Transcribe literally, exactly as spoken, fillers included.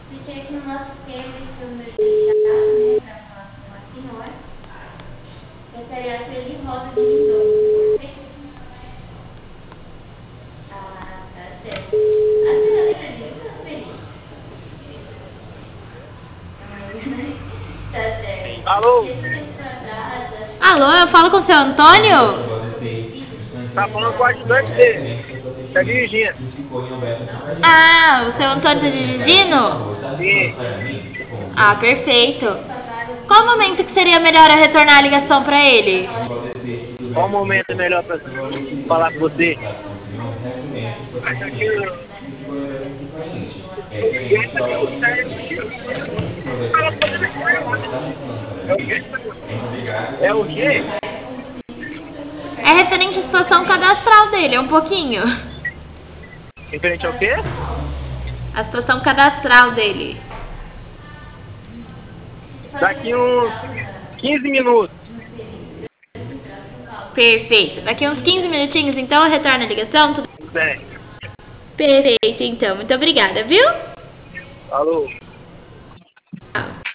Cliquei aqui no nosso esquema, esse número de cadastro, né, para falar com a senhora. Gostaria de ser de Rosa de Lindóia, perfeito? Ah, tá certo. A senhora lembra disso, dona Sueli? Tá certo. Alô? Esse tempo atrás, acho que... Alô, eu falo com o seu Antônio? Tá falando com o ajudante dele. Tá dirigindo. Ah, o seu Antônio tá dirigindo? Sim. Ah, perfeito. Qual o momento que seria melhor eu retornar a ligação pra ele? Qual o momento melhor pra falar com você? É o quê? É referente à situação cadastral dele, é um pouquinho. Referente ao quê? A situação cadastral dele. Daqui uns quinze minutos. Perfeito. Daqui uns quinze minutinhos, então, eu retorno a ligação. Tudo Bem. perfeito, então. Muito obrigada, viu? Alô? Tchau.